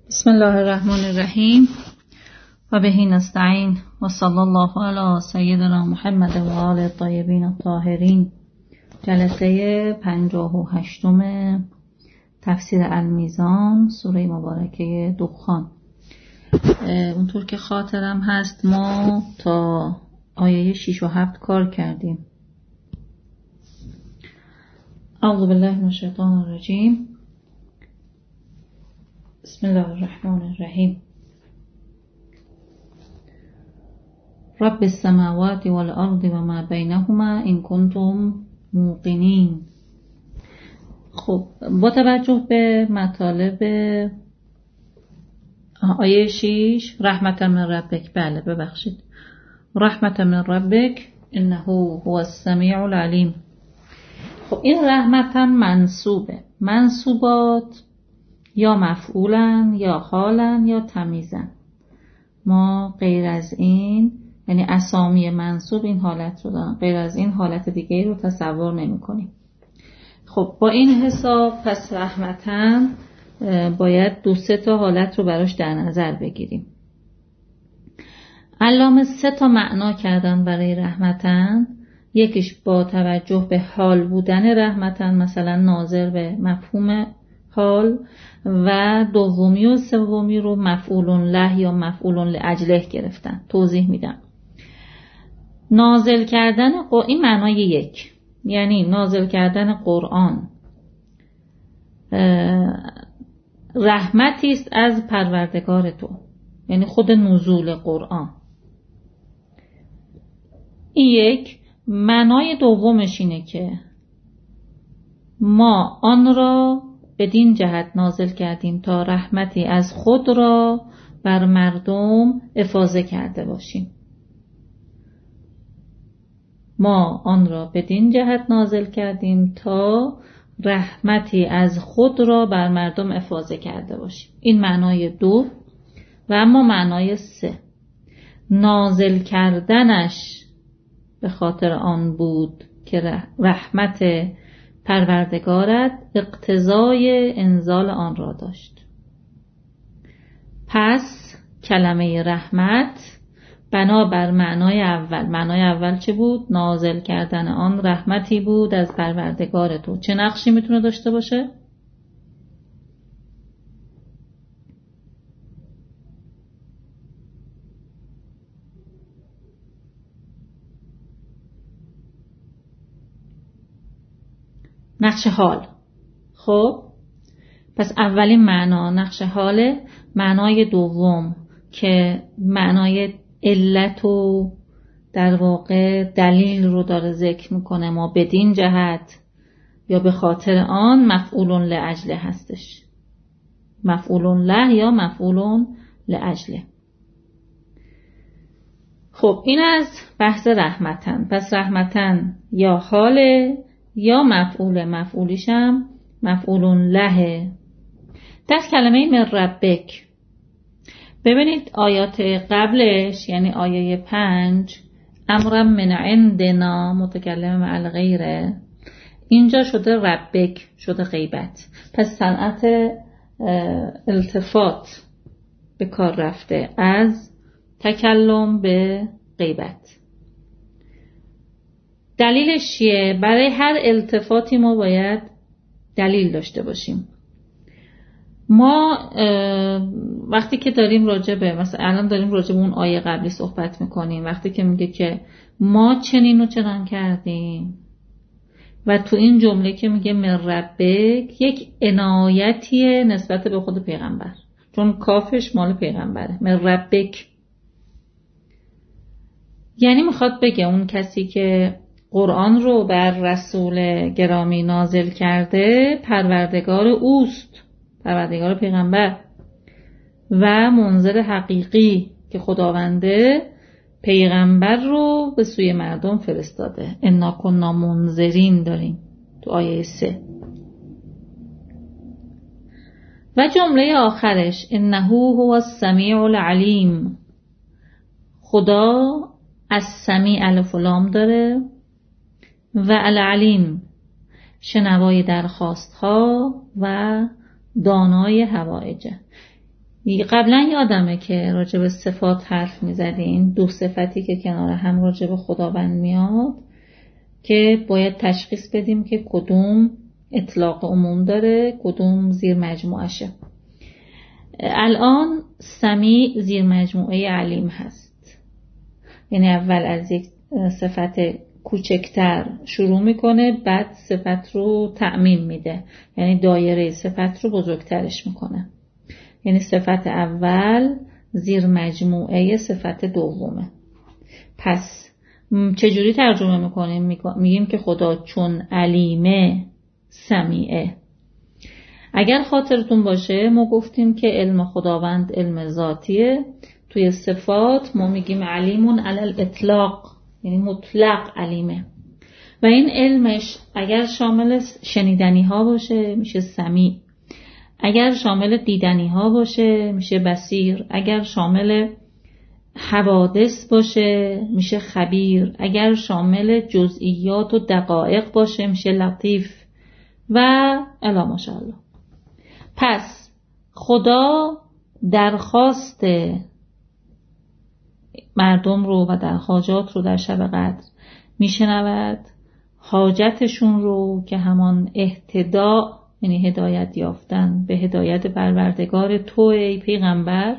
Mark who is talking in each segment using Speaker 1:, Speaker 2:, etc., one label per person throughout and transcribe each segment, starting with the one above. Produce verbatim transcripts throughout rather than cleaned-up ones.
Speaker 1: بسم الله الرحمن الرحیم و به نستعین و صلی الله علی سیدنا محمد و آل الطیبین الطاهرین. جلسه پنجاه و هشتم تفسیر المیزان، سوره مبارکه دخان. اونطور که خاطرم هست ما تا آیه شش و هفت کار کردیم. اعوذ بالله من الشیطان الرجیم. بسم الله الرحمن الرحیم. رب السماوات والارض و ما بینهما ان کنتم موقنین. خب با توجه به مطالب آیه شش، رحمت من ربک، بله ببخشید، رحمت من ربک انه هو السمیع العلیم. خب این رحمتا منصوبه. منصوبات یا مفعولن یا حالن یا تمیزن. ما غیر از این، یعنی اسامی منصوب این حالت رو دارن، غیر از این حالت دیگه رو تصور نمی کنیم. خب با این حساب پس رحمتن باید دو سه تا حالت رو براش در نظر بگیریم. علامه سه تا معنا کردن برای رحمتن. یکیش با توجه به حال بودن رحمتن، مثلا ناظر به مفهوم حال، و دومی و سومی رو مفعول له یا مفعول لاجله گرفتن. توضیح میدم. نازل کردن قرآن، این معنای یک، یعنی نازل کردن قرآن رحمتی است از پروردگار تو، یعنی خود نزول قرآن. این یک. معنای دومش اینه که ما آن را بدین جهت نازل کردیم تا رحمتی از خود را بر مردم افاضه کرده باشیم. ما آن را بدین جهت نازل کردیم تا رحمتی از خود را بر مردم افاضه کرده باشیم. این معنای دو. و اما معنای سه، نازل کردنش به خاطر آن بود که رحمت پروردگارت اقتضای انزال آن را داشت. پس کلمه رحمت بنابر معنای اول، معنای اول چه بود؟ نازل کردن آن رحمتی بود از پروردگار تو. چه نقشی میتونه داشته باشه؟ نقش حال. خب پس اولین معنا نقش حاله. معنای دوم که معنای علت و در واقع دلیل رو داره ذکر میکنه، ما بدین جهت یا به خاطر آن مفعول لاجله هستش. مفعول له یا مفعول لاجله. خب این از بحث رحمتن. پس رحمتن یا حاله یا مفعول، مفعولیشم مفعول له. در کلمه من ربک ببینید آیات قبلش، یعنی آیه پنج، امر من عندنا متکلم مع الغیره، اینجا شده ربک، شده غیبت. پس صنعت التفات به کار رفته از تکلم به غیبت. دلیلش چیه؟ برای هر التفاتی ما باید دلیل داشته باشیم. ما وقتی که داریم راجع به، مثلا الان داریم راجع به اون آیه قبلی صحبت میکنیم، وقتی که میگه که ما چنین و چنان کردیم، و تو این جمله که میگه من ربک، یک عنایتیه نسبت به خود پیغمبر، چون کافش مال پیغمبره. من ربک یعنی میخواد بگه اون کسی که قرآن رو بر رسول گرامی نازل کرده پروردگار اوست، پروردگار پیغمبر، و منذر حقیقی که خداونده پیغمبر رو به سوی مردم فرستاده. انا کنا منذرین داریم تو آیه سه. و جمله آخرش انه هو السمیع العلیم. خدا از سمیع الف و لام داره و العلیم شنوای درخواست ها و دانای حوائجه. قبلا یادمه که راجع به صفات حرف میزدین، دو صفتی که کنار هم راجع به خداوند میاد که باید تشخیص بدیم که کدوم اطلاق عموم داره، کدوم زیر مجموعشه. الان سمیع زیر مجموعه علیم هست، یعنی اول از یک صفت کوچکتر شروع میکنه، بعد صفت رو تعمیم میده، یعنی دایره صفت رو بزرگترش میکنه. یعنی صفت اول زیر مجموعه صفت دومه. پس چجوری ترجمه میکنیم؟ میگیم که خدا چون علیمه سمیعه. اگر خاطرتون باشه ما گفتیم که علم خداوند علم ذاتیه. توی صفات ما میگیم علیمون علی الاطلاق، یعنی مطلق علیمه. و این علمش اگر شامل شنیدنی ها باشه میشه سمیع، اگر شامل دیدنی ها باشه میشه بصیر، اگر شامل حوادث باشه میشه خبیر، اگر شامل جزئیات و دقایق باشه میشه لطیف و الی ماشاءالله. پس خدا درخواست مردم رو و در حاجات رو در شب قدر میشنود، حاجتشون رو که همان اهتداء یعنی هدایت یافتن به هدایت پروردگار تو ای پیغمبر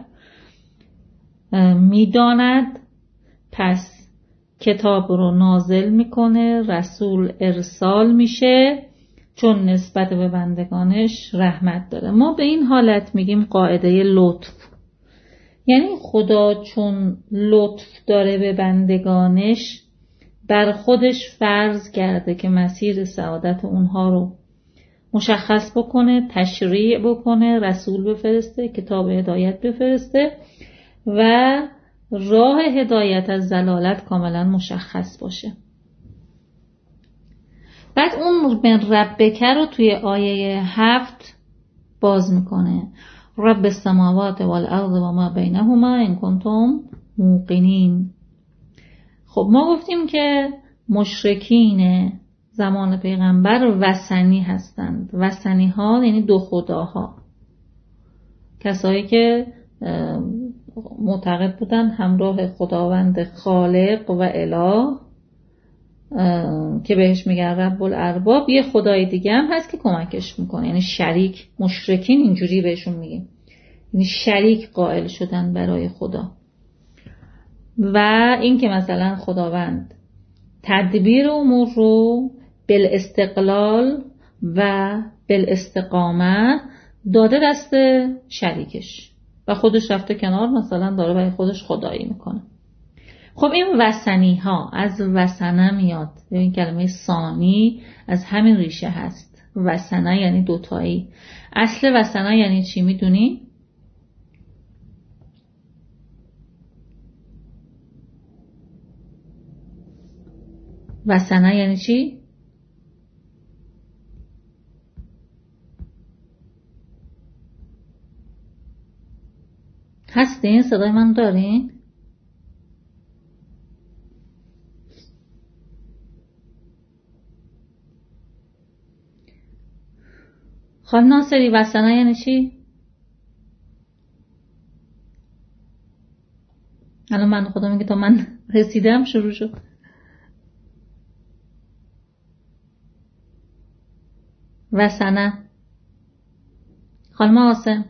Speaker 1: میداند. پس کتاب رو نازل میکنه، رسول ارسال میشه، چون نسبت به بندگانش رحمت داره. ما به این حالت میگیم قاعده لطف، یعنی خدا چون لطف داره به بندگانش بر خودش فرض کرده که مسیر سعادت اونها رو مشخص بکنه، تشریع بکنه، رسول بفرسته، کتاب هدایت بفرسته و راه هدایت از ضلالت کاملا مشخص باشه. بعد اون من ربکه رو توی آیه هفت باز میکنه، رب السماوات والارض و ما بینهما ان کنتم موقنین. خب ما گفتیم که مشرکین زمان پیغمبر وثنی هستند. وثنی ها یعنی دو خداها، کسایی که معتقد بودن همراه خداوند خالق و اله که بهش میگن رب الارباب یه خدای دیگه هم هست که کمکش میکنه، یعنی شریک. مشرکین اینجوری بهشون میگیم، یعنی شریک قائل شدن برای خدا. و این که مثلا خداوند تدبیر امور رو بالاستقلال و بالاستقامه داده دست شریکش و خودش رفته کنار، مثلا داره برای خودش خدایی میکنه. خب این وثنی ها از وثنه میاد، این کلمه ثانی از همین ریشه هست. وثنه یعنی دوتایی. اصل وثنه یعنی چی میدونی؟ وثنه یعنی چی؟ هستین؟ صدای من دارین؟ خانم ناصری وثنه یعنی چی؟ الان من خدا میگه تا من رسیدم شروع شد. وثنه خانم آسم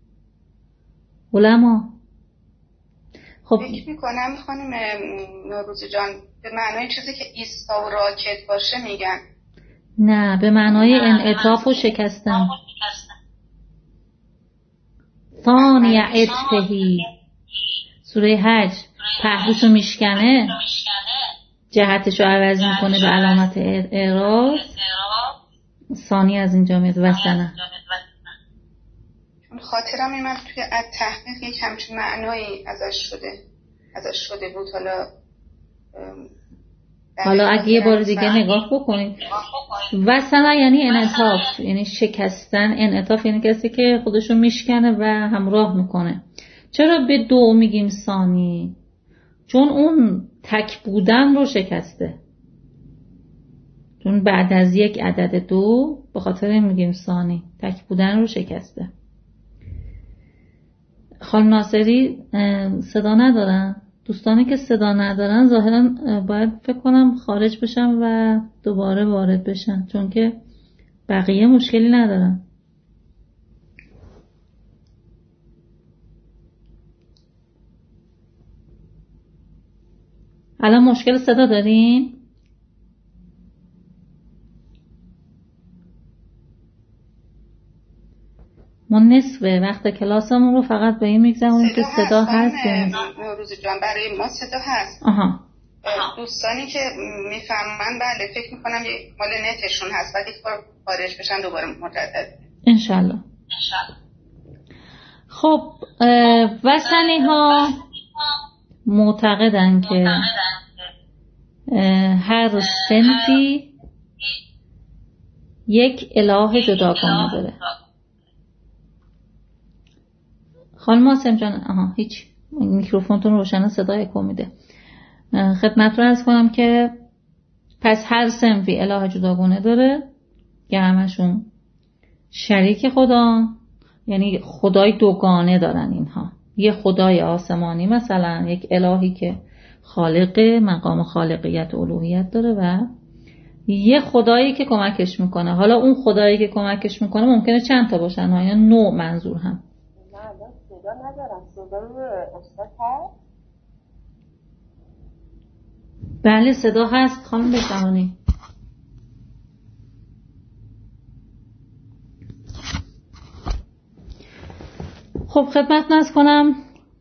Speaker 1: علما.
Speaker 2: خب فکر میکنم خانم نوروزی جان به معنای چیزی که ایستا و راکت باشه میگن.
Speaker 1: نه، به معنای انعطاف و شکستن. ثانی عطفهی سوره حج، پهلوشو میشکنه، جهتشو عوض میکنه به علامت اعراض. ثانی از اینجا میاد وثنه.
Speaker 2: خاطرم میمد توی التحقیق یک همچین معنایی ازش شده ازش شده بود. حالا
Speaker 1: حالا اگه یه بار دیگه نگاه بکنید، وثنه یعنی انعطاف، یعنی شکستن. انعطاف یعنی کسی که خودشو میشکنه و همراه میکنه. چرا به دو میگیم ثانی؟ چون اون تک بودن رو شکسته، چون بعد از یک عدد دو به خاطر این میگیم ثانی، تک بودن رو شکسته. خانم ناصری صدا ندارن؟ دوستانی که صدا ندارن ظاهرا باید فکر کنم خارج بشن و دوباره وارد بشن، چون که بقیه مشکلی ندارن. الان مشکل صدا دارین؟ ما نصف وقت کلاسمون رو فقط به این میگذرونیم که صدا هست یا نیست.
Speaker 2: نوروز جان برای ما صدا هست.
Speaker 1: آها.
Speaker 2: دوستانی که میفهمن بله فکر میکنم یک مال نتشون هست، ولی یک بار خارج بشن دوباره مجدد
Speaker 1: انشالله. خب وثنی ها معتقدن که هر صنفی یک اله جداگانه داره. خانم آسم جان آها هیچ میکروفونتون روشنه، صدای اکو میده. خدمت رو عرض کنم که پس هر صنفی اله جداگانه داره که همشون شریک خدا، یعنی خدای دوگانه دارن اینها. یه خدای آسمانی مثلا یک الهی که خالق مقام خالقیت و الوهیت داره و یه خدایی که کمکش میکنه. حالا اون خدایی که کمکش میکنه ممکنه چند تا باشن، یا نوع منظور هم.
Speaker 3: صدا ندارم. صدای استاد هست؟
Speaker 1: بله صدا هست خانم بفرمایید. خب خدمت ناز کنم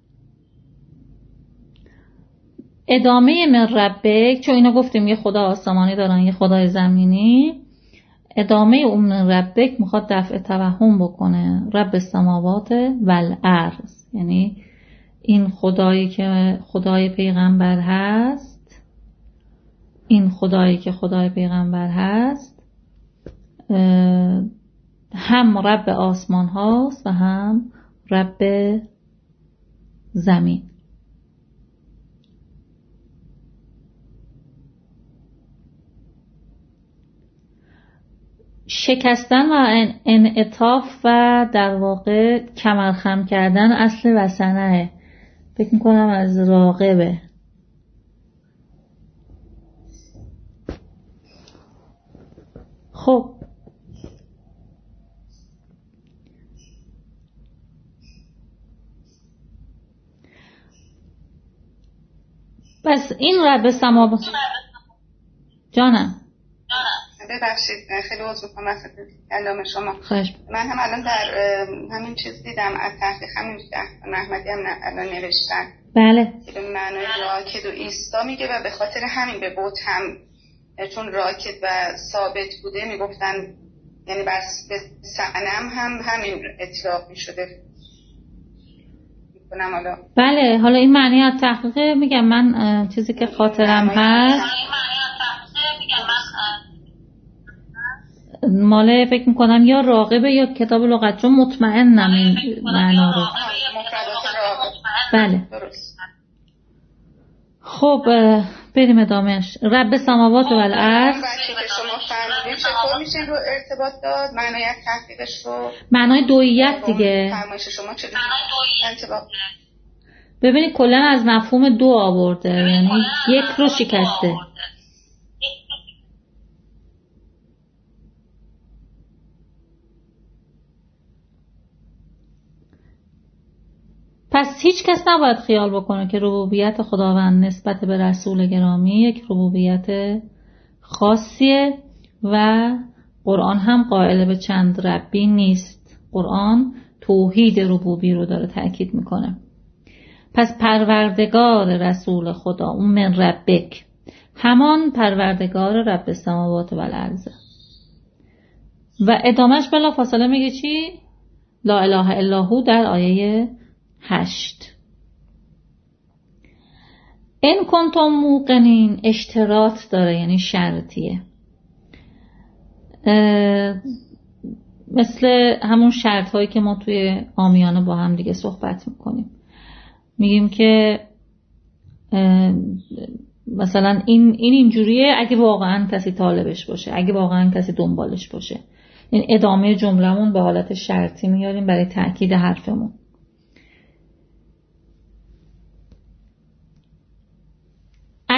Speaker 1: ادامه من ربک، چون اینا گفتیم یه خدا آسمانی دارن یه خدای زمینی، ادامه اون من ربک میخواد دفع توهم بکنه. رب السماوات و الارض، یعنی این خدایی که خدای پیغمبر هست، این خدایی که خدای پیغمبر هست هم رب آسمان هاست و هم رب زمین. شکستن و انعطاف و در واقع کمرخم کردن اصل وثنه، فکر میکنم از راغبه. خب پس این رب سماوات جانم
Speaker 2: ببخشید خیلی عذر میخوام وسط کلام شما.
Speaker 1: خواهش.
Speaker 2: من هم الان در همین چیز دیدم از تحقیق همین محمدی هم الان نوشتن
Speaker 1: بله
Speaker 2: که به معنای راکد و ایستا میگه و به خاطر همین به بت هم چون راکد و ثابت بوده میگفتن، یعنی بس به صنم هم همین اطلاق میشده میکنم حالا.
Speaker 1: بله حالا این معنی از تحقیق میگم من چیزی که خاطرم هست ماله فکر میکنم یا راغبه یا کتاب لغت، چون مطمئنم این معنا رو. بله خب بریم ادامهش. رب سماوات و الارض
Speaker 2: بچه که شما فهمیدین چطور میشه رو ارتباط داد معنای تحقیقش رو؟
Speaker 1: معنای دوییت دیگه.
Speaker 2: فرمایش شما چه انطباق؟
Speaker 1: ببینید کلا از مفهوم دو آورده، یعنی یک رو شکسته. پس هیچ کس نباید خیال بکنه که ربوبیت خداوند نسبت به رسول گرامی یک ربوبیت خاصیه و قرآن هم قائل به چند ربی نیست. قرآن توحید ربوبی رو داره تأکید میکنه. پس پروردگار رسول خدا اون من ربک همان پروردگار رب السماوات و الارض. و ادامهش بلا فاصله میگه چی؟ لا اله الا هو در آیه هشت. این کنتم موقنین اشتراط داره، یعنی شرطیه، مثل همون شرط هایی که ما توی عامیانه با هم دیگه صحبت میکنیم. میگیم که مثلا این این اینجوریه اگه واقعا کسی طالبش باشه، اگه واقعا کسی دنبالش باشه. این ادامه جملمون به حالت شرطی میاریم برای تأکید حرفمون.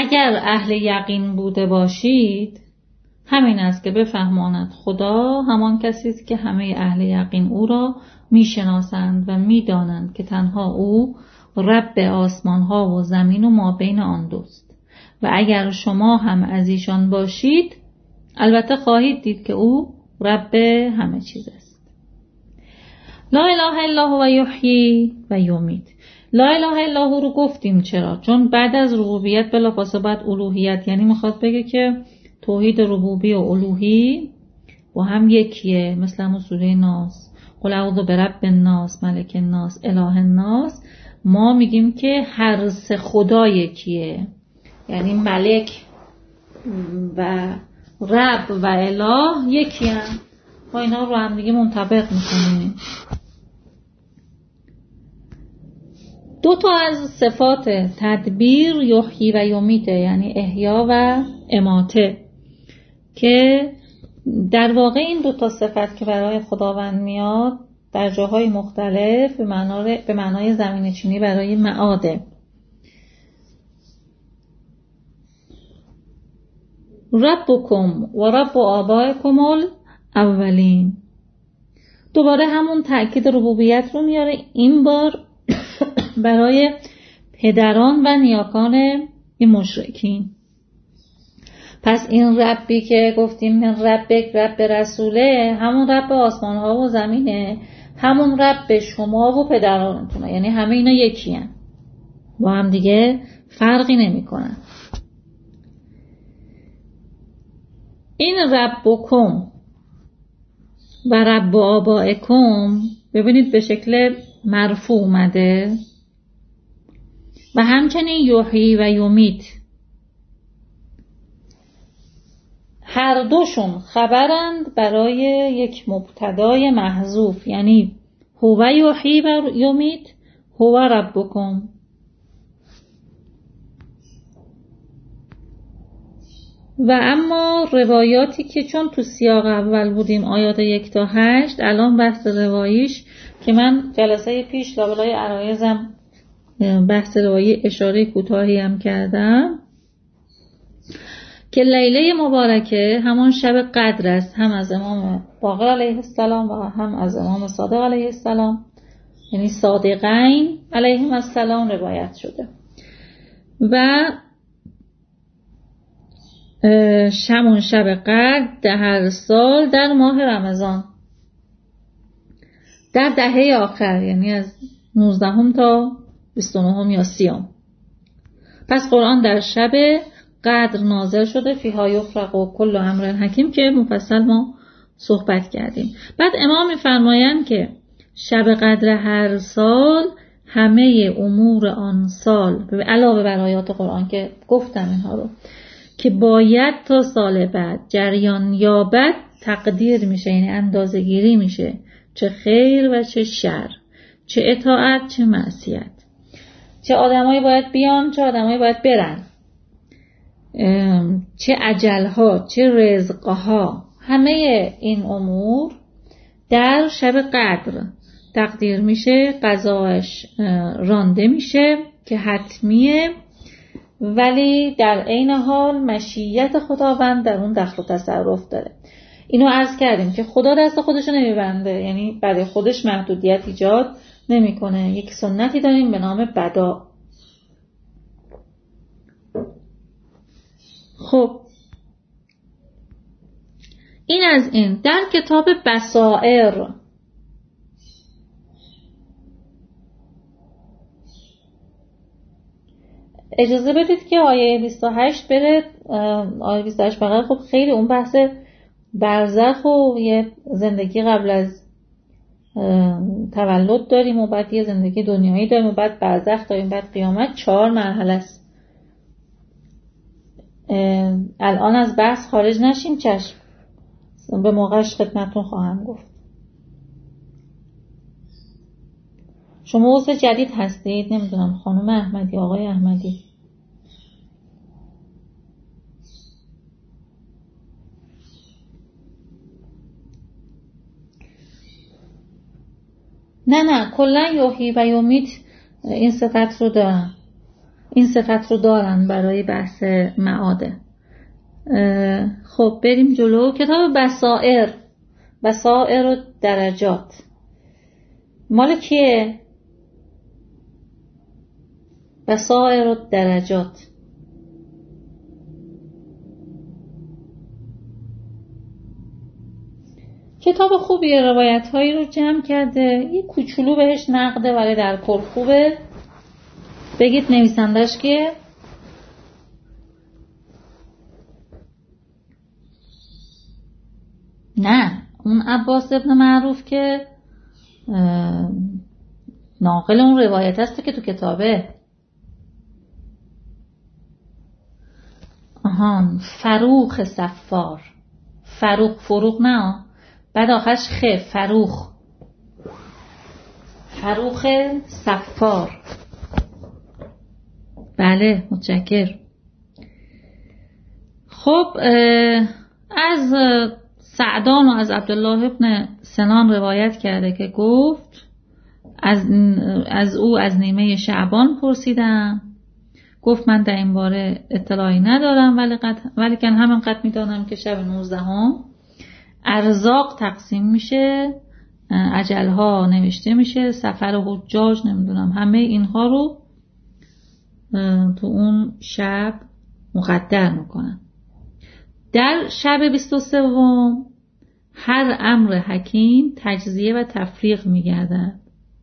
Speaker 1: اگر اهل یقین بوده باشید همین است که بفهماند خدا همان کسی است که همه اهل یقین او را میشناسند و میدانند که تنها او رب آسمان ها و زمین و ما بین آن دوست. و اگر شما هم از ایشان باشید البته خواهید دید که او رب همه چیز است. لا اله الا هو یحیی و یمیت. لا اله الا هو رو گفتیم چرا؟ چون بعد از ربوبیت بلافاصله بعد الوهیت، یعنی میخواد بگه که توحید ربوبی و الوهی با هم یکیه، مثل همون سوره ناس قل اعوذ برب الناس ملک الناس اله الناس. ما میگیم که هر سه خدا یکیه، یعنی ملک و رب و اله یکی هم. ما اینا رو هم دیگه منطبق میکنیم. دو تا از صفات تدبیر یحیی و یمیته، یعنی احیا و اماته، که در واقع این دو تا صفت که برای خداوند میاد در جاهای مختلف به معنای به معنای زمین چینی برای معاده. ربکم و رب آبائکم الاولین. دوباره همون تأکید ربوبیت رو میاره، این بار برای پدران و نیاکان این مشرکین. پس این ربی که گفتیم من ربک رب رسوله، همون رب آسمان ها و زمینه، همون رب شما و پدرانتونه، یعنی همه اینا یکی هن. با هم دیگه فرقی نمی کنن. این ربکم و رب آبائکم ببینید به شکل مرفوع اومده و همچنین یحیی و یمیت، هر دوشون خبرند برای یک مبتدای محذوف، یعنی هو یحیی و یمیت هو ربکم. و اما روایاتی که چون تو سیاق اول بودیم آیات یک تا هشت، الان بحث رواییش که من جلسه پیش لابلای عرایزم بحث روایی اشاره کوتاهی هم کردم که لیله مبارکه همان شب قدر است، هم از امام باقر علیه السلام و هم از امام صادق علیه السلام، یعنی صادقین علیهم السلام روایت شده. و همون شب قدر هر سال در ماه رمضان در دهه آخر، یعنی از نوزدهم تا بیست و نهم یا سیام. پس قرآن در شب قدر نازل شده، فیها یفرق و کل امر حکیم که مفصل ما صحبت کردیم. بعد امام می‌فرمایند که شب قدر هر سال همه امور آن سال علاوه بر آیات قرآن که گفتم اینها رو که باید تا سال بعد جریان یابد تقدیر میشه، یعنی اندازه گیری میشه، چه خیر و چه شر، چه اطاعت چه معصیت، چه آدمایی باید بیان چه آدمایی باید برن، چه اجلها چه رزقها، همه این امور در شب قدر تقدیر میشه، قضاش رانده میشه که حتمیه، ولی در عین حال مشیت خداوند در اون دخل و تصرف داره. اینو عرض کردیم که خدا دست خودشو نمیبنده، یعنی برای خودش محدودیت ایجاد نمیکنه. یک سنتی داریم به نام بدا. خب این از این. در کتاب بصائر اجازه بدید که آیه بیست و هشت بره. آیه بیست و هشت فقط خب خیلی اون بحث برزخ و یه زندگی قبل از تولد داریم و بعد یه زندگی دنیایی داریم و بعد برزخ داریم، بعد قیامت، چهار مرحله است. الان از بحث خارج نشیم، چشم به موقعش خدمتون خواهم گفت. شما عضو جدید هستید؟ نمیدونم خانم احمدی، آقای احمدی. نه نه کلا یحیی و یمیت این صفت رو دارن. این صفت رو دارن برای بحث معاده. خب بریم جلو. کتاب بصائر، بصائر و درجات مال کیه؟ بصائر و درجات کتاب خوبیه، روایت هایی رو جمع کرده، یه کوچولو بهش نقده ولی در کل خوبه. بگید نویسندش کیه؟ نه، اون عباس ابن معروف که ناقل اون روایت هست که تو کتابه. آهان، فروخ صفار. فروخ، فروخ نه، بعد آخرش خ، فروخ، فروخ صفار. بله متشکر. خب از سعدان و از عبدالله ابن سنان روایت کرده که گفت از, از او از نیمه شعبان پرسیدم، گفت من در این باره اطلاعی ندارم ولی ولی کن همین قد میدانم که شب نوزدهم ارزاق تقسیم میشه، اجلها نوشته میشه، سفر حجاج نمیدونم همه اینها رو تو اون شب مقدر میکنن. در شب بیست و سوم هر امر حکیم تجزیه و تفریق میگردد.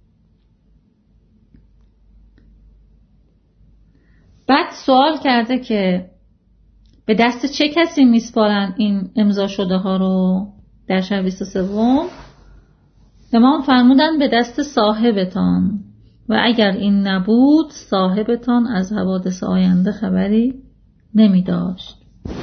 Speaker 1: بعد سوال کرده که به دست چه کسی میسپارن این امضا شده ها رو در شب بیست و سوم؟ امام فرمودن به دست صاحبتان و اگر این نبود صاحبتان از حوادث آینده خبری نمی داشت.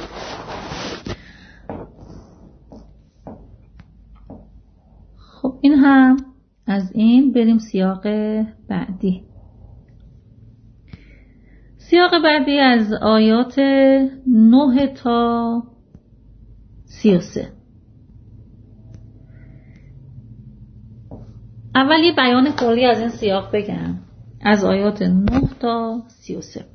Speaker 1: خب این هم از این. بریم سیاق بعدی. سیاق بعدی از آیات نه تا سی و سه. اول یه بیان کلی از این سیاق بگم، از آیات نه تا سی و سه.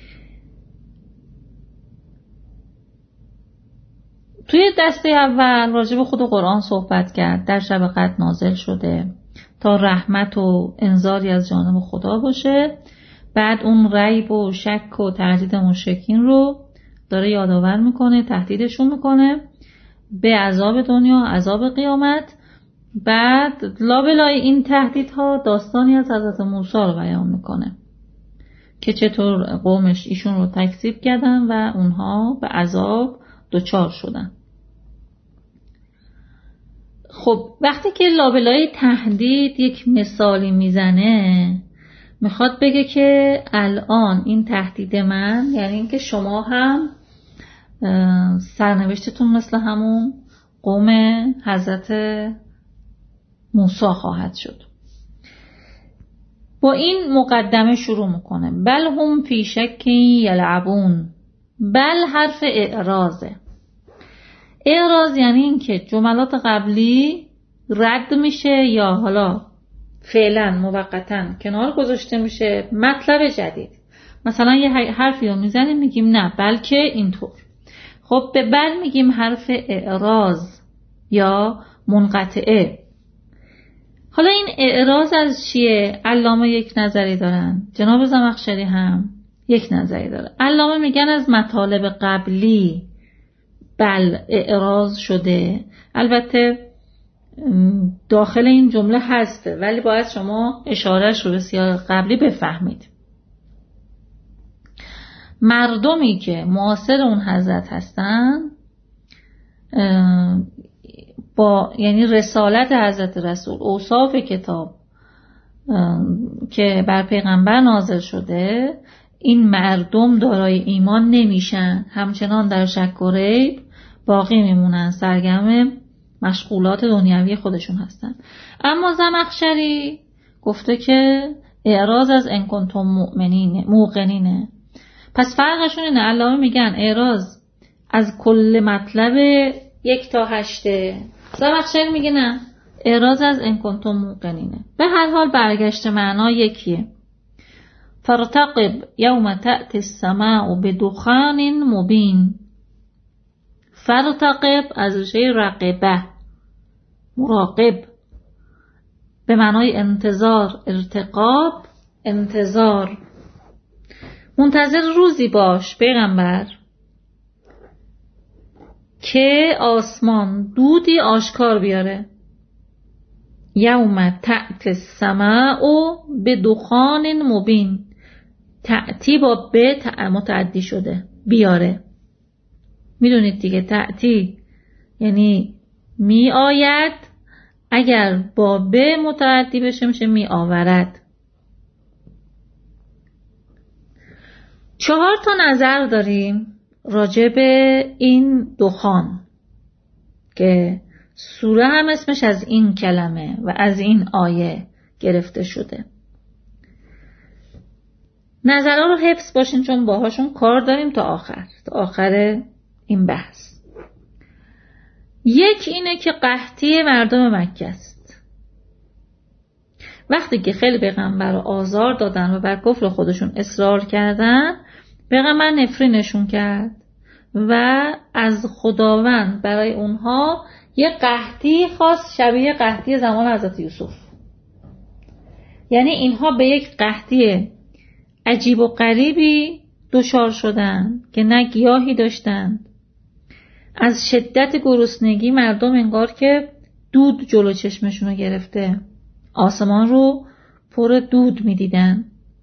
Speaker 1: توی دسته اول راجع به خود قرآن صحبت کرد، در شب قدر نازل شده تا رحمت و انذاری از جانب خدا باشه. بعد اون ریب و شک و تردید مشرکین رو داره یادآور میکنه، تهدیدشون میکنه به عذاب دنیا، عذاب قیامت. بعد لابلای این تهدیدها داستانی از حضرت موسی رو بیان میکنه که چطور قومش ایشون رو تکذیب کردن و اونها به عذاب دچار شدن. خب وقتی که لابلای تهدید یک مثالی میزنه، میخواد بگه که الان این تهدید من یعنی این که شما هم سرنوشتتون مثل همون قوم حضرت موسی خواهد شد. با این مقدمه شروع میکنه. بل هم فی شکی یلعبون. بل حرف اعراضه. اعراض یعنی این که جملات قبلی رد میشه یا حالا فعلا موقتا کنار گذاشته میشه، مطلب جدید. مثلا یه حرفی رو میزنیم میگیم نه بلکه اینطور. خب به بل میگیم حرف اعراض یا منقطعه. حالا این اعراض از چیه؟ علامه یک نظری دارن، جناب زمخشری هم یک نظری داره. علامه میگن از مطالب قبلی بل اعراض شده. البته داخل این جمله هسته ولی باید شما اشارهش رو به سیاق قبلی بفهمید. مردمی که معاصر اون حضرت هستن با یعنی رسالت حضرت رسول، اوصاف کتاب که بر پیغمبر نازل شده، این مردم دارای ایمان نمیشن، همچنان در شک و ریب باقی میمونن، سرگرم مشغولات دنیوی خودشون هستن. اما زمخشری گفته که اعراض از ان کنتم مؤمنین موقنینه. پس فرقشون اینه. علامه میگن اعراض از کل مطلب یک تا هشته، زمخشری میگه نه اعراض از ان کنتم موقنینه. به هر حال برگشت معنا یکیه. فارتقب یوم تأتی السماء بدخان مبین. فارتقب از ریشه رقبه، مراقب، به معنای انتظار، ارتقاب، انتظار. منتظر روزی باش پیغمبر که آسمان دودی آشکار بیاره. یوم تأتی السماء بدخان مبین. تأتی با به متعدی شده، بیاره. میدونید دیگه تأتی یعنی می آید، اگر با به متعدی بشه میشه می آورد. چهار تا نظر داریم راجع به این دخان که سوره هم اسمش از این کلمه و از این آیه گرفته شده. نظرها رو حفظ باشین چون باهاشون کار داریم تا آخر تا آخر این بحث. یک اینه که قحطی مردم مکه است. وقتی که خیلی پیغمبر رو آزار دادن و بر کفر خودشون اصرار کردن، پیغمبر نفرینشون کرد و از خداوند برای اونها یه قحطی خاص شبیه قحطی زمان حضرت یوسف. یعنی اینها به یک قحطی عجیب و غریبی دچار شدن که نه گیاهی داشتند. از شدت گرسنگی مردم انگار که دود جلو چشمشونو گرفته، آسمان رو پر دود میدیدن.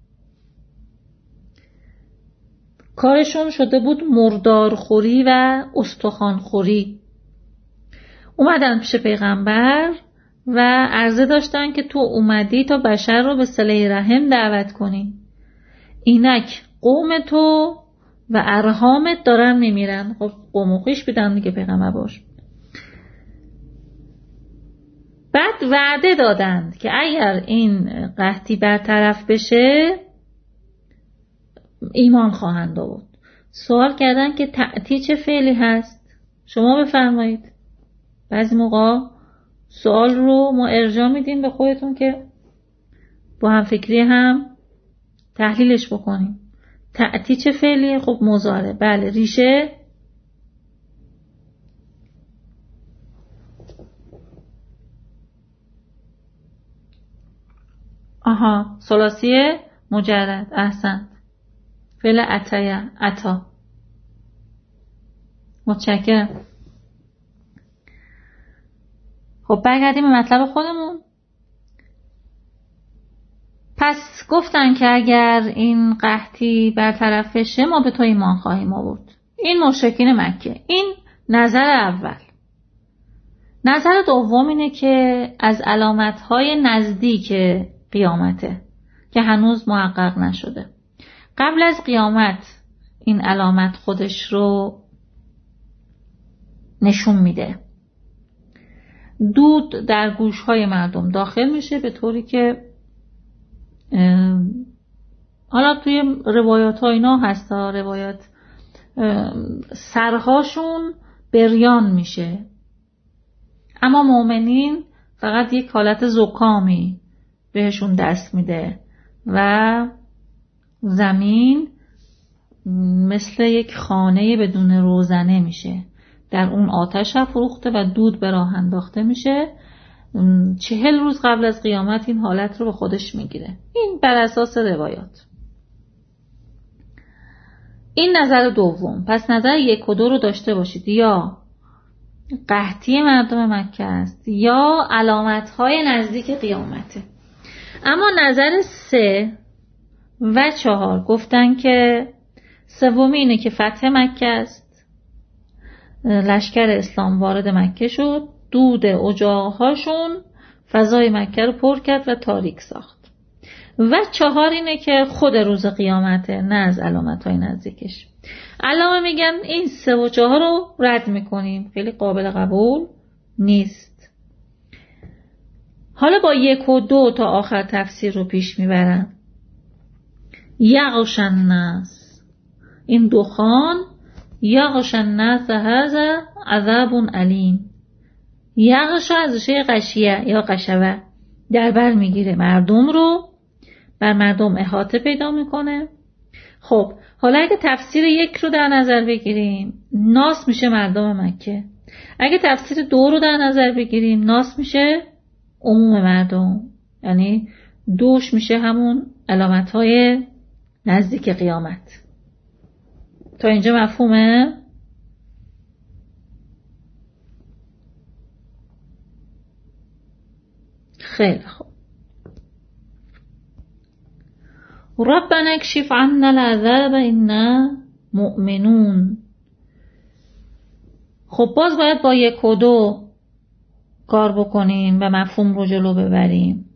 Speaker 1: کارشون شده بود مردارخوری و استخوانخوری. اومدن پیش پیغمبر و عرضه داشتن که تو اومدی تا بشر رو به صله رحم دعوت کنی. اینک قوم تو و ارحامت دارن میمیرن. خب قوم و خویش بیدن دیگه پیغمبر باش. بعد وعده دادند که اگر این قحطی برطرف بشه ایمان خواهند آورد. سوال کردن که تأتی چه فعلی هست؟ شما بفرمایید. بعضی موقع سوال رو ما ارجاع میدیم به خودتون که با هم فکری هم تحلیلش بکنیم. تأتی چه فعلیه؟ خب مضارع. بله. ریشه آها ثلاثیه مجرد. احسنت. فعل اتیا، عطا. متشکرم. خب برگردیم به مطلب خودمون. پس گفتن که اگر این قحطی برطرف بشه ما به تو ایمان خواهیم آورد. این مشرکین مکه. این نظر اول. نظر دوم اینه که از علامت‌های نزدیک قیامته که هنوز محقق نشده. قبل از قیامت این علامت خودش رو نشون میده. دود در گوشهای مردم داخل میشه به طوری که حالا توی روایات ها اینا هستا، روایات سرهاشون بریان میشه، اما مؤمنین فقط یک حالت زکامی بهشون دست میده و زمین مثل یک خانه بدون روزنه میشه، در اون آتش افروخته و دود به راه انداخته میشه. چهل روز قبل از قیامت این حالت رو به خودش میگیره. این بر اساس روایات. این نظر دوم. پس نظر یک و دو رو داشته باشید. یا قحطی مردم مکه است یا علامت‌های نزدیک قیامته. اما نظر سه و چهار گفتن که سومی اینه که فتح مکه است، لشکر اسلام وارد مکه شد، دود اجاقهاشون فضای مکه رو پر کرد و تاریک ساخت. و چهار اینه که خود روز قیامته، نه از علامت‌های نزدیکش. علامه میگن این سه و چهار رو رد میکنیم، خیلی قابل قبول نیست. حالا با یک و دو تا آخر تفسیر رو پیش میبرن. یغش الناس، این دخان یغش الناس هذا عذاب علیم. یغش از ریشه غشیه یا قشوه، در بر میگیره مردم رو. بر مردم احاطه پیدا میکنه. خب حالا اگه تفسیر یک رو در نظر بگیریم، ناس میشه مردم مکه. اگه تفسیر دو رو در نظر بگیریم، ناس میشه عموم مردم، یعنی دوش میشه همون علامت‌های نزدیک قیامت. تا اینجا مفهومه؟ خیلی خوب. ربنا اکشف عنا العذاب انا مؤمنون. خب باز باید با یک و دو کار بکنیم و مفهوم رو جلو ببریم.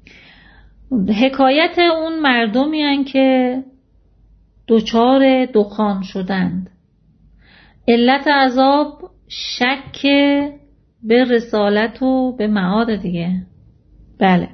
Speaker 1: حکایت اون مردمی هن که دچار دخان شدند. علت عذاب شک به رسالت و به معاد دیگه. بله.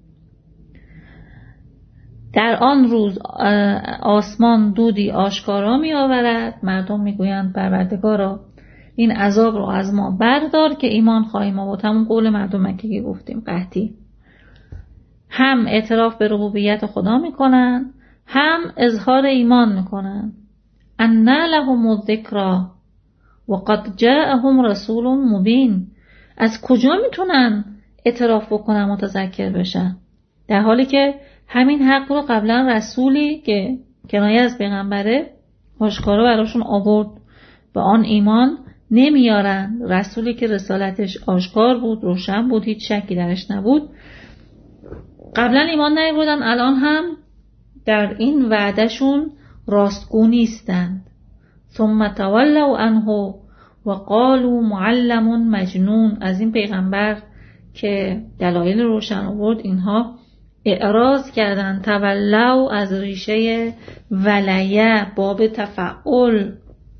Speaker 1: در آن روز آسمان دودی آشکارا می آورد. مردم می گویند پروردگارا این عذاب رو از ما بردار که ایمان خواهیم آورد. همون قول مردم مکه که گفتیم قحطی. هم اعتراف به ربوبیت خدا می کنن، هم اظهار ایمان می کنن. انا لهم الذکری و قد جاءهم رسول مبین. از کجا میتونن اعتراف بکنن، متذکر بشن، در حالی که همین حق رو قبلا رسولی که کنایه از پیغمبره آشکارا براشون آورد و آن ایمان نمیارن. رسولی که رسالتش آشکار بود، روشن بود، هیچ شکی درش نبود، قبلا ایمان نیاوردن، الان هم در این وعدهشون راستگو نیستند. ثم تولوا عنه و قالوا معلم مجنون. از این پیغمبر که دلایل روشن آورد اینها اعراض کردن. تولوا از ریشه ولیه، باب تفعل،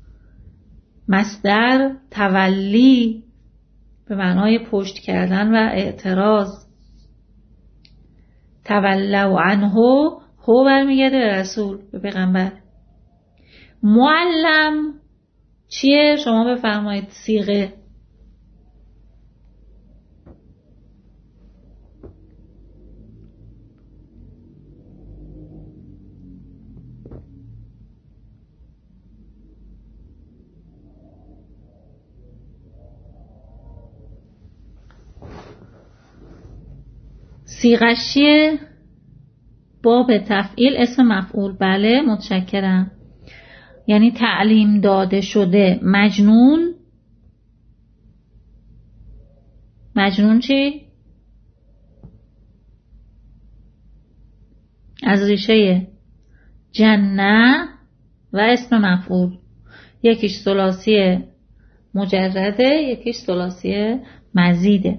Speaker 1: مصدر تولی به معنای پشت کردن و اعتراض. تولوا عنه، هو برمیگرده به رسول، به پیغمبر. معلم چیه؟ شما بفرمایید صیغه. صیغه چیه؟ باب تفعیل، اسم مفعول. بله متشکرم. یعنی تعلیم داده شده. مجنون، مجنون چی؟ از ریشه جنه و اسم مفعول. یکیش ثلاثی مجرده، یکیش ثلاثی مزیده.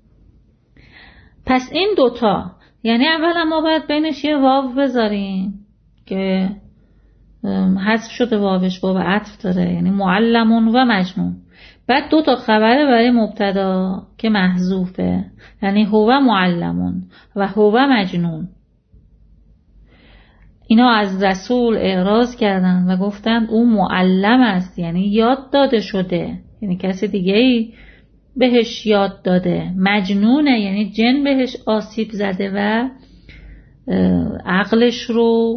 Speaker 1: پس این دوتا، یعنی اولا ما باید بینش یه واو بذاریم که حذف شده واوش، باب عطف داره، یعنی معلمون و مجنون. بعد دو تا خبره برای مبتدا که محذوفه، یعنی هو معلمون و هو مجنون. اینا از رسول اعراض کردن و گفتن او معلم است، یعنی یاد داده شده، یعنی کسی دیگه ای بهش یاد داده. مجنونه یعنی جن بهش آسیب زده و عقلش رو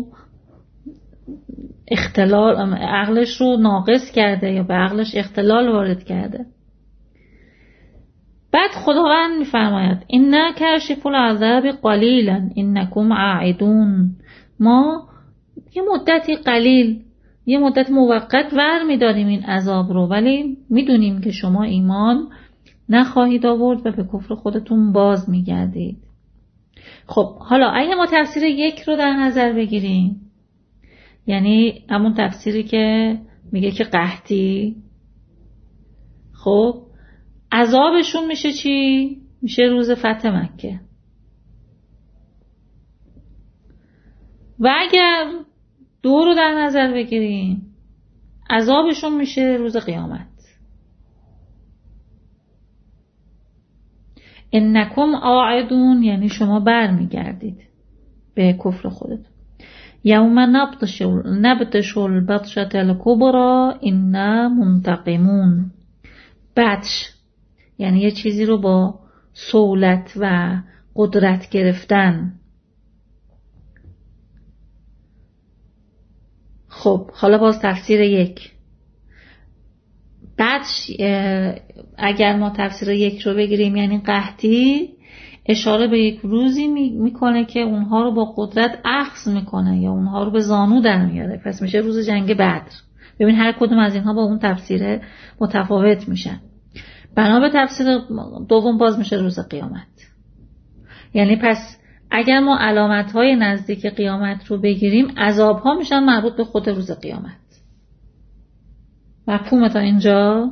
Speaker 1: اختلال عقلش رو ناقص کرده یا به عقلش اختلال وارد کرده. بعد خداوند میفرماید انا کاشف العذاب قلیلا انکم عائدون. ما یه مدتی قلیل، یه مدت موقت ور میداریم این عذاب رو، ولی میدونیم که شما ایمان نخواهید آورد و به کفر خودتون باز میگردید. خب حالا اگه ما تفسیر یک رو در نظر بگیریم، یعنی همون تفسیری که میگه که قحطی، خب عذابشون میشه چی؟ میشه روز فتح مکه. و اگر دو رو در نظر بگیریم، عذابشون میشه روز قیامت. انکم عائدون یعنی شما بر میگردید به کفر خودتون. یوم نبطش البطشة الکبری انا منتقمون. بطش یعنی یه چیزی رو با سهولت و قدرت گرفتن. خب حالا باز تفسیر یک. بعد اگر ما تفسیر یک رو بگیریم یعنی قحطی، اشاره به یک روزی میکنه که اونها رو با قدرت اخذ میکنه یا اونها رو به زانو در میاره، پس میشه روز جنگ بدر. ببین هر کدوم از اینها با اون تفسیر متفاوت میشن. بنا به تفسیر دوم باز میشه روز قیامت. یعنی پس اگر ما علامت‌های نزدیک قیامت رو بگیریم، عذاب‌ها میشن مربوط به خود روز قیامت. مفهومه تا اینجا؟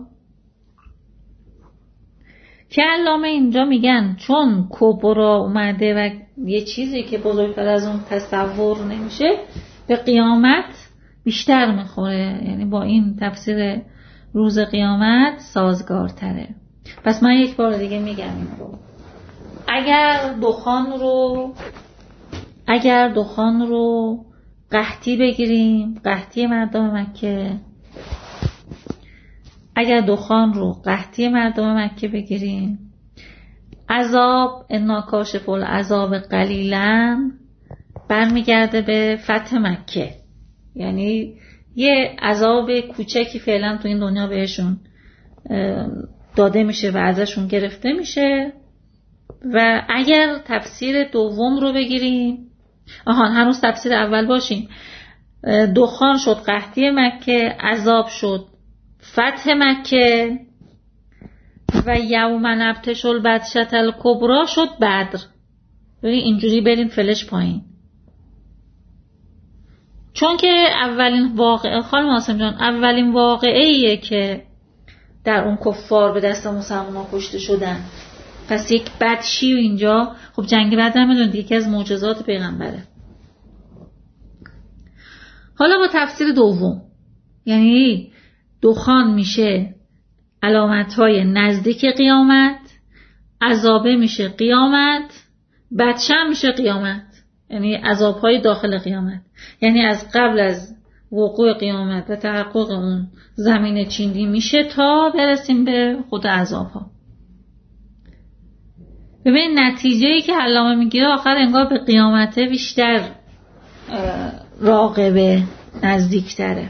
Speaker 1: که علامه اینجا میگن چون کبرا اومده و یه چیزی که بزرگتر از اون تصور نمیشه به قیامت بیشتر میخوره، یعنی با این تفسیر روز قیامت سازگارتره. پس من یک بار دیگه میگم این رو، اگر دخان رو اگر دخان رو قحطی بگیریم، قحطی مردم مکه، اگر دخان رو قحطی مردم مکه بگیریم، عذاب انا کاشف العذاب قلیلا برمیگرده به فتح مکه، یعنی یه عذاب کوچکی فعلا تو این دنیا بهشون داده میشه و ازشون گرفته میشه. و اگر تفسیر دوم رو بگیریم، آهان هنوز تفسیر اول باشیم، دخان شد قحطی مکه، عذاب شد فتح مکه، و یوم نبطش البطشة الکبری شد بدر. ببین اینجوری بریم فلش پایین، چون که اولین واقعه خانم عاصم جان اولین واقعه‌ایه که در اون کفار به دست مسلمان‌ها کشته شدن. پس یک بدشی و اینجا خب جنگ بدر هم میدونید یکی از معجزات پیغمبره. حالا با تفسیر دوم، یعنی دخان میشه علامت‌های نزدیک قیامت، عذابه میشه قیامت، بدشه میشه قیامت، یعنی عذاب‌های داخل قیامت، یعنی از قبل از وقوع قیامت و تحقق اون زمین چیندی میشه تا برسیم به خود عذاب‌ها. ببین نتیجه‌ای که علامه میگیره آخر انگار به قیامته بیشتر راغبه، نزدیکتره.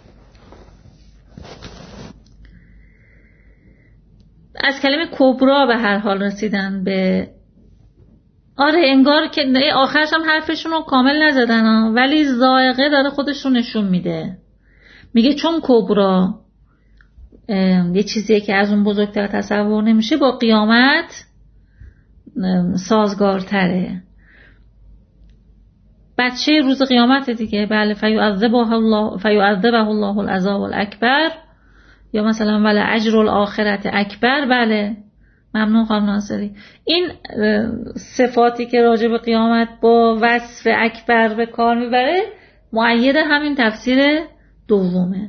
Speaker 1: از کلمه کبرا به هر حال رسیدن به آره انگار که آخرش هم حرفشون رو کامل نزدن ها، ولی ذائقه داره خودش رو نشون میده. میگه چون کبرا یه چیزیه که از اون بزرگتر تصور نمیشه، با قیامت سازگارتره. بچه روز قیامت دیگه. بله فیعذبه الله فیعذبه الله العذاب الاکبر، یا مثلا ولا اجر الاخرت اکبر. بله ممنون خانم ناصری. این صفاتی که راجع به قیامت با وصف اکبر به کار میبره مؤید همین تفسیر دومه.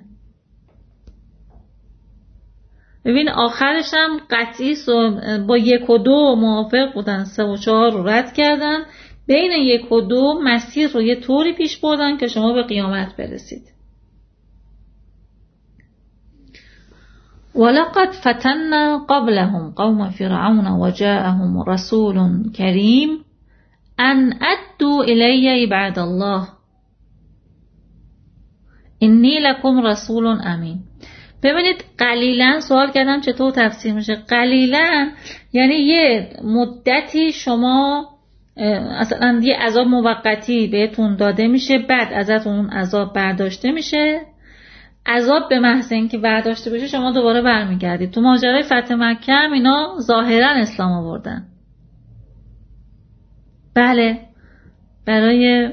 Speaker 1: ببین آخرش هم قطعی با یک و دو موافق بودن، سه و چهار رو رد کردن، بین یک و دو مسیر رو یه طوری پیش بردن که شما به قیامت برسید. ولقد فتنا قبلهم قوم فرعون وجاءهم رسول کریم ان ادوا الی عباد الله انی لکم رسول امین. ببینید قلیلا سوال کردم چطور تفسیر میشه. قلیلا یعنی یه مدتی شما اصلا یه عذاب موقتی بهتون داده میشه، بعد ازتون اون عذاب برداشته میشه. عذاب به محض اینکه برداشته بشه شما دوباره برمیگردید. تو ماجرای فتح مکه هم اینا ظاهرا اسلام آوردن. بله برای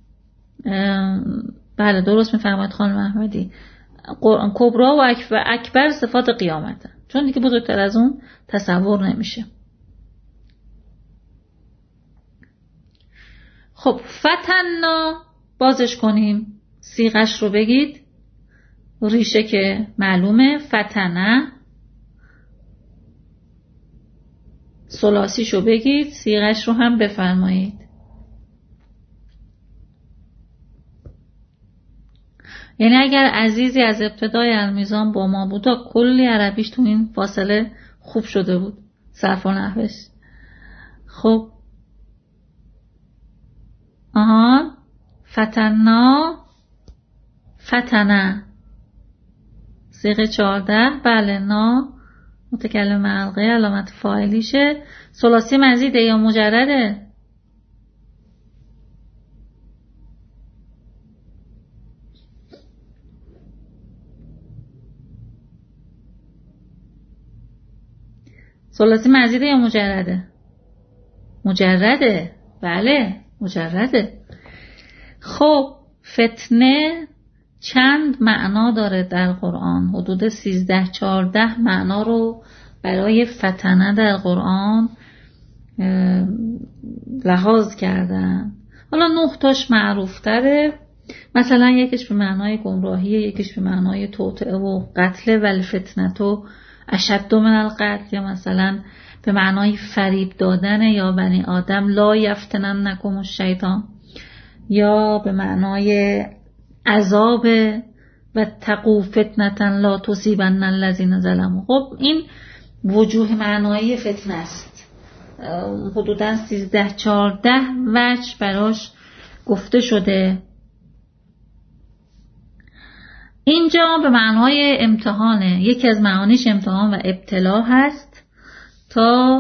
Speaker 1: بله درست میفرماید خانم احمدی، کبرا و اکبر, اکبر صفات قیامته، چون دیگه بزرگتر از اون تصور نمیشه. خب فتنا بازش کنیم، صیغش رو بگید. ریشه که معلومه، فتنه ثلاثیشو بگید، صیغش رو هم بفرمایید. یعنی اگر عزیزی از ابتدای المیزان با ما بود تا کلی عربیش تو این فاصله خوب شده بود، صرف و نحوش. خب آها فتنا فتنه صیغه چهارده. بله نا متکلم حلقه علامت فاعلیشه. ثلاثی مزیده یا مجرده؟ ثلاثی مزیده یا مجرده؟ مجرده. بله مجرده. خب فتنه چند معنا داره در قرآن؟ حدود سیزده چهارده معنا رو برای فتنه در قرآن لحاظ کردن. حالا نه تاش معروف تره، مثلا یکیش به معنای گمراهی، یکیش به معنای توطئه و قتل، ولی فتنتو اشد من القتل، یا مثلا به معنای فریب دادن، یا بنی آدم لا یفتننکم الشیطان، یا به معنای عذاب و تقوا فتنة لا تصیبن الذین ظلموا. خب این وجوه معنایی فتنه است. حدوداً سیزده چهارده وجه براش گفته شده. اینجا به معنای امتحانه. یکی از معانیش امتحان و ابتلا هست تا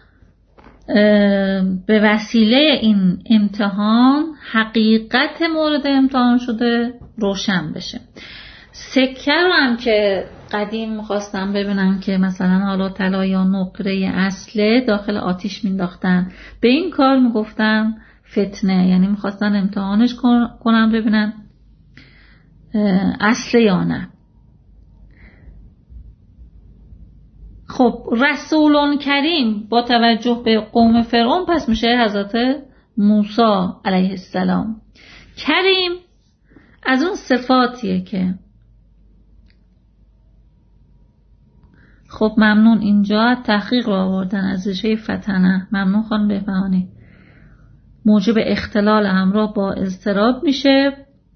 Speaker 1: به وسیله این امتحان حقیقت مورد امتحان شده روشن بشه. سکه رو هم که قدیم می‌خواستم ببینم که مثلا حالا طلا یا نقره اصله داخل آتیش مینداختن، به این کار میگفتن فتنه، یعنی میخواستن امتحانش کنن ببینن اصله یا نه. خب رسول کریم با توجه به قوم فرعون پس میشه حضرت موسی علیه السلام. کریم از اون صفاتیه که خب ممنون اینجا تحقیق رو آوردن از ریشه فتنه. ممنون خانم بهبهانی. موجب اختلال همراه با اضطراب میشه.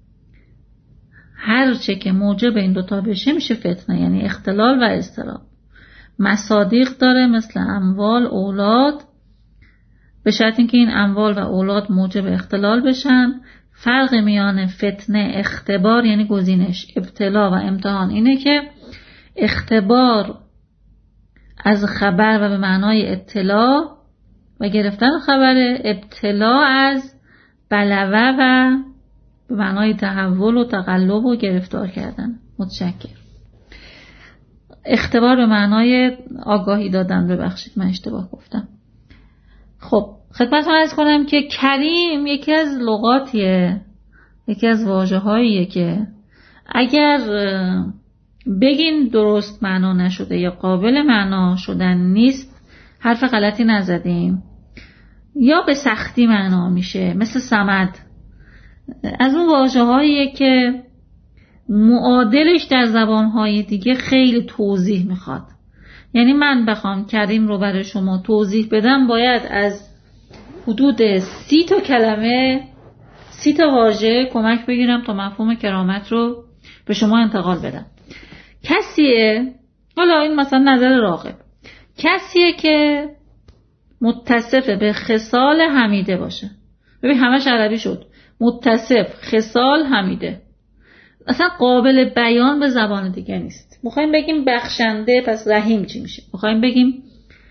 Speaker 1: هر چه که موجب این دوتا بشه میشه فتنه، یعنی اختلال و اضطراب. مصادیق داره مثل اموال، اولاد، به شرط اینکه این اموال و اولاد موجب اختلال بشن. فرق میان فتنه، اختبار یعنی گزینش، ابتلا و امتحان اینه که اختبار از خبر و به معنای اطلاع و گرفتن خبر، ابتلا از بلوه و به معنای تحول و تقلب و گرفتار کردن. متشکر. اختبار به معنای آگاهی دادن. ببخشید من اشتباه گفتم. خب خدمتتون عرض کنم که کریم یکی از لغاتیه، یکی از واژه‌هاییه که اگر بگین درست معنا نشده یا قابل معنا شدن نیست، حرف غلطی نزدیم، یا به سختی معنا میشه. مثل صمد از اون واژه‌هاییه که معادلش در زبانهای دیگه خیلی توضیح میخواد. یعنی من بخوام کریم رو برای شما توضیح بدم باید از حدود سی تا کلمه، سی تا واژه کمک بگیرم تا مفهوم کرامت رو به شما انتقال بدم. کسیه، حالا این مثلا نظر راغب، کسیه که متصف به خصال حمیده باشه. ببین همش عربی شد. متصف، خصال، حمیده. اصلا قابل بیان به زبان دیگه نیست. میخوایم بگیم بخشنده، پس رحیم چی میشه؟ میخوایم بگیم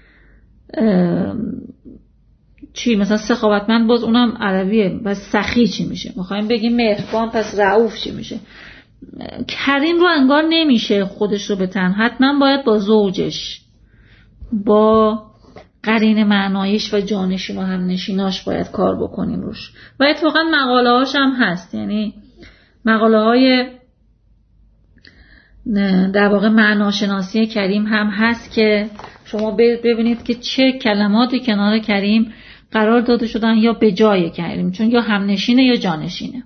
Speaker 1: چی؟ مثلا سخاوتمند، باز اونم عربیه، پس سخی چی میشه؟ میخوایم بگیم مهربان، پس رؤوف چی میشه؟ کریم رو انگار نمیشه خودش رو به تن، حتما باید با زوجش، با قرین معنایش و جانشین و هم نشیناش باید کار بکنیم روش. و اتفاقا مقاله هاش هم هست، یعنی مقاله های در واقع معناشناسی کریم هم هست که شما ببینید که چه کلماتی کنار کریم قرار داده شدن یا به جای کریم، چون یا همنشینه یا جانشینه.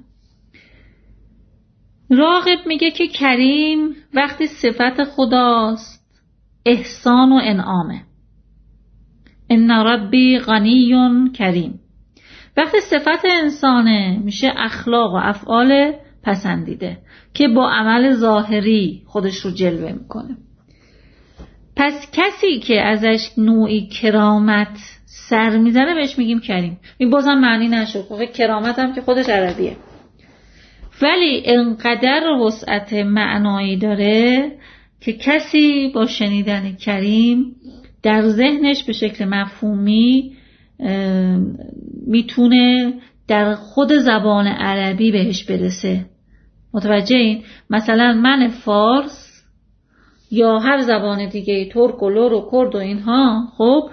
Speaker 1: راغب میگه که کریم وقتی صفت خداست احسان و انعامه. ان ربی غنی کریم. وقتی صفت انسانه میشه اخلاق و افعال پسندیده که با عمل ظاهری خودش رو جلوه میکنه. پس کسی که ازش نوعی کرامت سر میزنه بهش میگیم کریم. این بازم معنی نشد. کرامت هم که خودش عربیه. ولی انقدر وسعت معنایی داره که کسی با شنیدن کریم در ذهنش به شکل مفهومی میتونه در خود زبان عربی بهش برسه. متوجه این؟ مثلا من فارس یا هر زبان دیگه، ترک و لور و کرد و اینها، خب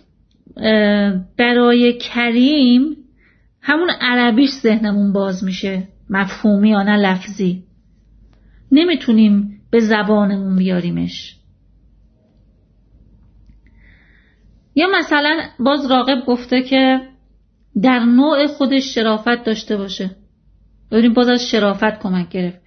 Speaker 1: برای کریم همون عربیش ذهنمون باز میشه، مفهومی یا نه لفظی، نمیتونیم به زبانمون بیاریمش. یا مثلا باز راغب گفته که در نوع خودش شرافت داشته باشه. ببینیم باز از شرافت کمک گرفت.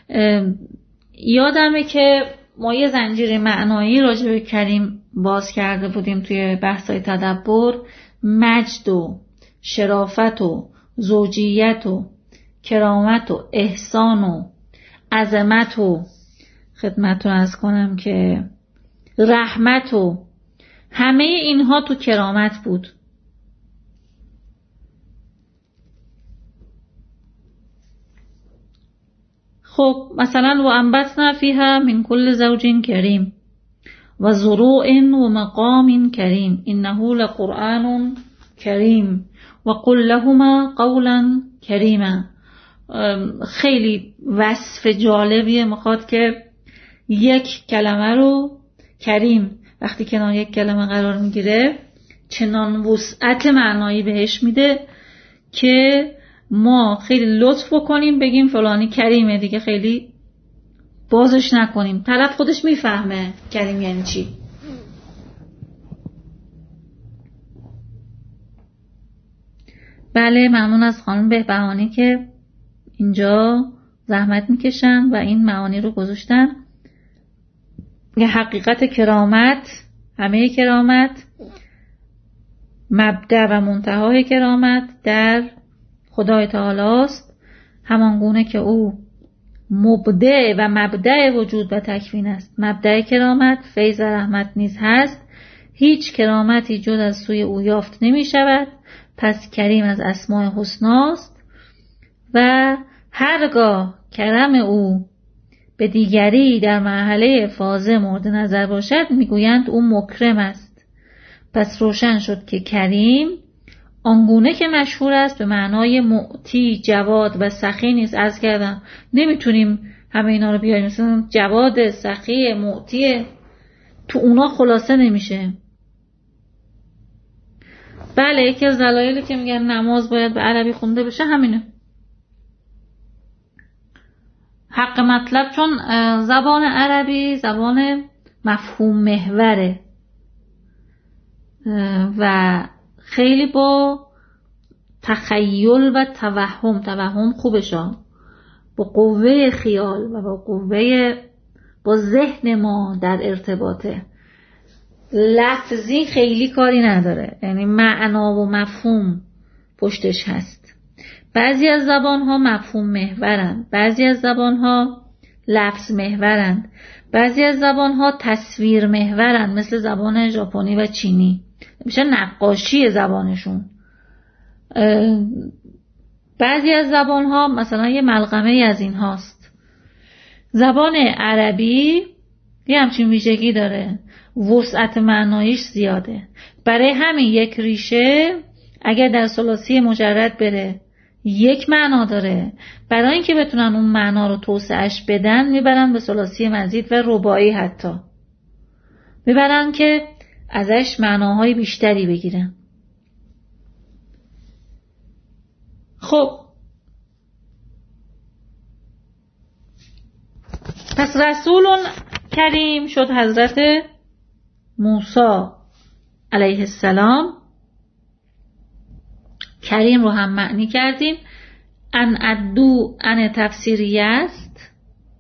Speaker 1: یادمه که ما یه زنجیره معنایی راجع به کریم باز کرده بودیم توی بحث‌های تدبر. مجد و شرافت و زوجیت و کرامت و احسان و عظمت و خدمتتون عرض کنم که رحمت و همه اینها تو کرامت بود. خب مثلا و انبتنا فیها من کل زوج کریم و زروع و مقام کریم انه لقرآن کریم و قل لهما قولا کریما. خیلی وصف جالبیه، میخواد که یک کلمه رو کریم وقتی کنار یک کلمه قرار میگیره چنان وسعت معنایی بهش میده که ما خیلی لطف بکنیم بگیم فلانی کریمه دیگه، خیلی بازش نکنیم، طرف خودش میفهمه کریم یعنی چی. بله ممنون از خانم بهبهانی که اینجا زحمت میکشن و این معانی رو گذاشتن. یه حقیقت کرامت، همه کرامت، مبدأ و منتهای کرامت در خدای تعالی است، همان گونه که او مبدأ و مبدأ وجود و تکوین است. مبدأ کرامت فیض رحمت نیز هست. هیچ کرامتی جز از سوی او یافت نمی شود. پس کریم از اسماء حسنا است و هرگاه کرم او به دیگری در مرحله فاضل مورد نظر باشد میگویند او مکرم است. پس روشن شد که کریم آنگونه که مشهور است به معنای معطی، جواد و سخی نیست. عرض کردم نمیتونیم همه اینا رو بیاریم، مثلا جواد، سخی، معطی تو اونا خلاصه نمیشه. بله یکی از دلایلی که میگن نماز باید به عربی خونده بشه همینه، حق مطلب، چون زبان عربی زبان مفهوم محوره و خیلی با تخیل و توهم توهم خوبشه، با قوه خیال و با قوه با ذهن ما در ارتباطه. لفظی خیلی کاری نداره، یعنی معنا و مفهوم پشتش هست. بعضی از زبانها مفهوم محورند، بعضی از زبانها لفظ محورند، بعضی از زبانها تصویر محورند، مثل زبان ژاپنی و چینی، میشه نقاشی زبانشون. بعضی از زبانها مثلا یه ملغمه از این هاست. زبان عربی یه همچین ویژگی داره، وسعت معناییش زیاده. برای همین یک ریشه اگر در ثلاثی مجرد بره یک معنا داره، برای اینکه بتونن اون معنا رو توسعهش بدن میبرن به ثلاثی مزید و رباعی، حتی میبرن که ازش معناهای بیشتری بگیرن. خب پس رسول کریم شد حضرت موسی علیه السلام. کریم رو هم معنی کردیم. ان ادو ان تفسیری است،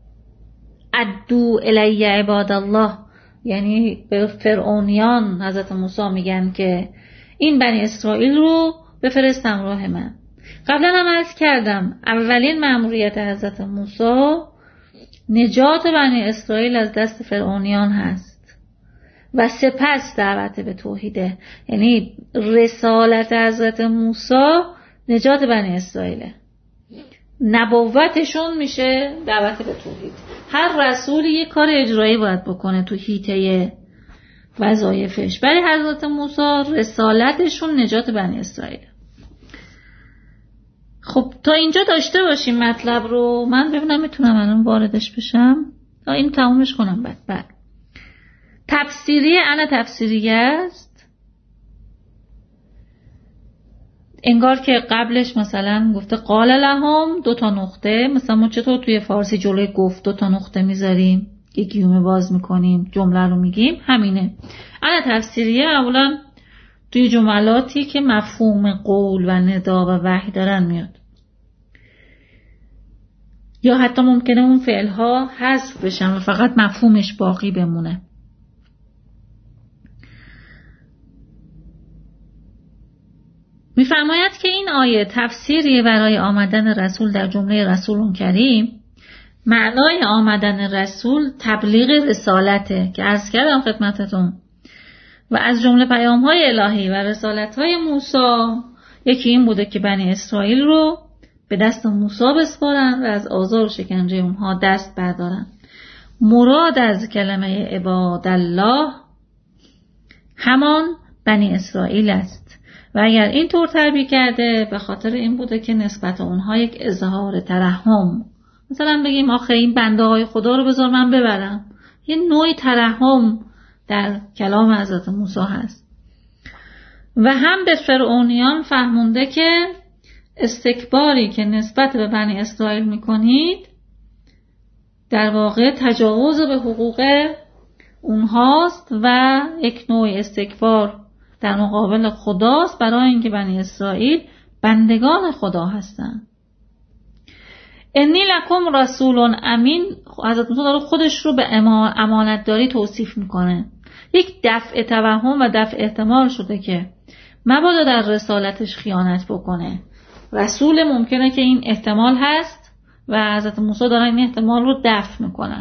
Speaker 1: ادو الی عباد الله، یعنی به فرعونیان حضرت موسی میگن که این بنی اسرائیل رو بفرستم راه من. قبلا هم عرض کردم اولین مأموریت حضرت موسی نجات بنی اسرائیل از دست فرعونیان هست و سپس دعوت به توحیده، یعنی رسالت حضرت موسی نجات بنی اسرائیله. نبوتشون میشه دعوت به توحید. هر رسولی یه کار اجرایی باید بکنه تو حیطه وظایفش. برای حضرت موسی رسالتشون نجات بنی اسرائیل. خب تا اینجا داشته باشیم مطلب رو. من ببینم میتونم الان واردش بشم تا این تمومش کنم. بعد بعد تفسیری انا تفسیریه است. انگار که قبلش مثلا گفته قال لهم دو تا نقطه، مثلا ما چطور توی فارسی جلوی گفت دو تا نقطه میذاریم، یک گیومه باز میکنیم، جمله رو میگیم، همینه. انا تفسیریه اولا توی جملاتی که مفهوم قول و ندا و وحی دارن میاد، یا حتی ممکنه اون فعلها حذف بشن و فقط مفهومش باقی بمونه. میفرماید که این آیه تفسیری برای آمدن رسول در جمله رسول کریم. معنای آمدن رسول تبلیغ رسالته که عرض کردم خدمتتون، و از جمله پیام‌های الهی و رسالت‌های موسی یکی این بوده که بنی اسرائیل رو به دست موسی بسپارن و از آزار و شکنجه اونها دست بردارن. مراد از کلمه عبادالله همان بنی اسرائیل است و اگر این طور تعبیر کرده به خاطر این بوده که نسبت اونها یک اظهار ترحم، مثلا بگیم آخه این بنده های خدا رو بذار من ببرم، یه نوعی ترحم در کلام حضرت موسی هست. و هم به فرعونیان فهمونده که استکباری که نسبت به بنی اسرائیل میکنید در واقع تجاوز به حقوق اونهاست و یک نوع استکبار در مقابل خداست، برای اینکه بنی اسرائیل بندگان خدا هستند. انی لکم رسول امین، حضرت موسی داره خودش رو به امانتداری توصیف میکنه. یک دفع توهم و دفع احتمال شده که مبادا در رسالتش خیانت بکنه. رسول ممکنه که این احتمال هست و حضرت موسی داره این احتمال رو دفع میکنن.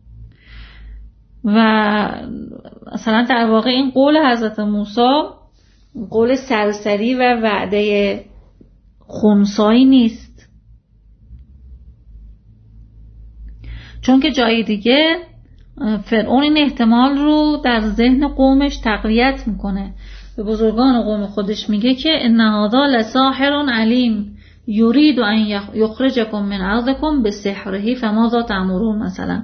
Speaker 1: و مثلا در واقع این قول حضرت موسی قول سرسری و وعده خنثایی نیست، چون که جای دیگه فرعون این احتمال رو در ذهن قومش تقویت میکنه. به بزرگان قوم خودش میگه که ان هذا لساحر علیم یرید ان یخرجکم من ارضکم بسحره فماذا تأمرون. مثلا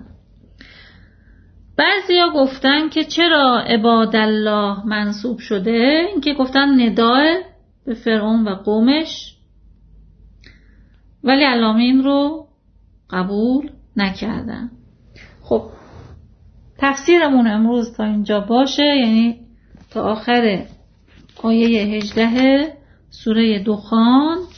Speaker 1: بعضیا گفتن که چرا عبادالله منصوب شده، اینکه گفتن ندای به فرعون و قومش، ولی علامه این رو قبول نکردن. خب تفسیرمون امروز تا اینجا باشه، یعنی تا آخر آیه هجده سوره دخان